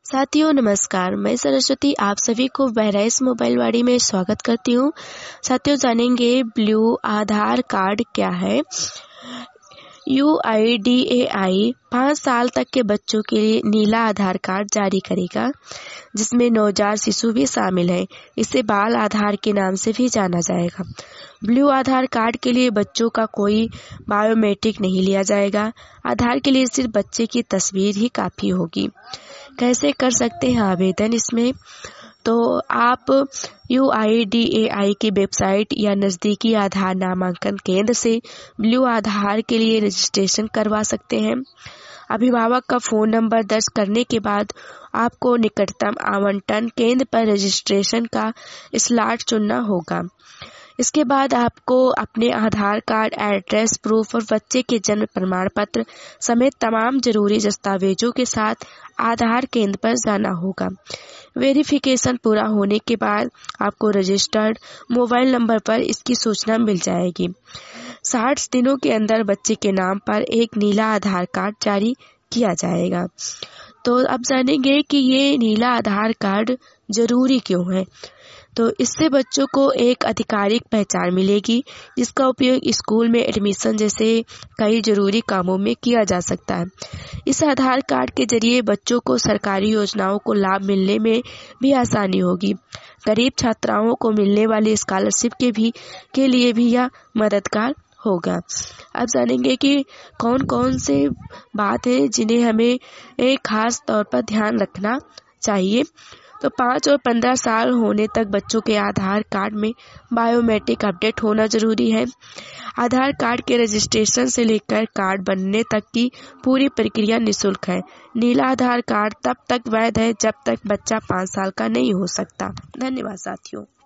साथियों नमस्कार, मैं सरस्वती आप सभी को बहराइच मोबाइल वाड़ी में स्वागत करती हूँ। साथियों जानेंगे ब्लू आधार कार्ड क्या है। UIDAI 5 साल तक के बच्चों के लिए नीला आधार कार्ड जारी करेगा, जिसमें नवजात शिशु भी शामिल है। इसे बाल आधार के नाम से भी जाना जाएगा। ब्लू आधार कार्ड के लिए बच्चों का कोई बायोमेट्रिक नहीं लिया जाएगा। आधार के लिए सिर्फ बच्चे की तस्वीर ही काफ़ी होगी। कैसे कर सकते हैं आवेदन इसमें? तो आप UIDAI की वेबसाइट या नज़दीकी आधार नामांकन केंद्र से ब्लू आधार के लिए रजिस्ट्रेशन करवा सकते हैं। अभिभावक का फ़ोन नंबर दर्ज करने के बाद आपको निकटतम आवंटन केंद्र पर रजिस्ट्रेशन का स्लॉट चुनना होगा। इसके बाद आपको अपने आधार कार्ड, एड्रेस प्रूफ और बच्चे के जन्म प्रमाण पत्र समेत तमाम जरूरी दस्तावेजों के साथ आधार केंद्र पर जाना होगा। वेरिफिकेशन पूरा होने के बाद आपको रजिस्टर्ड मोबाइल नंबर पर इसकी सूचना मिल जाएगी। 60 दिनों के अंदर बच्चे के नाम पर एक नीला आधार कार्ड जारी किया जाएगा। तो अब जानेंगे कि ये नीला आधार कार्ड जरूरी क्यों है। तो इससे बच्चों को एक आधिकारिक पहचान मिलेगी, जिसका उपयोग स्कूल में एडमिशन जैसे कई जरूरी कामों में किया जा सकता है। इस आधार कार्ड के जरिए बच्चों को सरकारी योजनाओं को लाभ मिलने में भी आसानी होगी। गरीब छात्राओं को मिलने वाली स्कॉलरशिप के लिए भी यह मददगार होगा। अब जानेंगे कि कौन कौन से बात है जिन्हें हमें एक खास तौर पर ध्यान रखना चाहिए। तो 5 और 15 साल होने तक बच्चों के आधार कार्ड में बायोमेट्रिक अपडेट होना जरूरी है। आधार कार्ड के रजिस्ट्रेशन से लेकर कार्ड बनने तक की पूरी प्रक्रिया निःशुल्क है। नीला आधार कार्ड तब तक वैध है जब तक बच्चा 5 साल का नहीं हो सकता। धन्यवाद साथियों।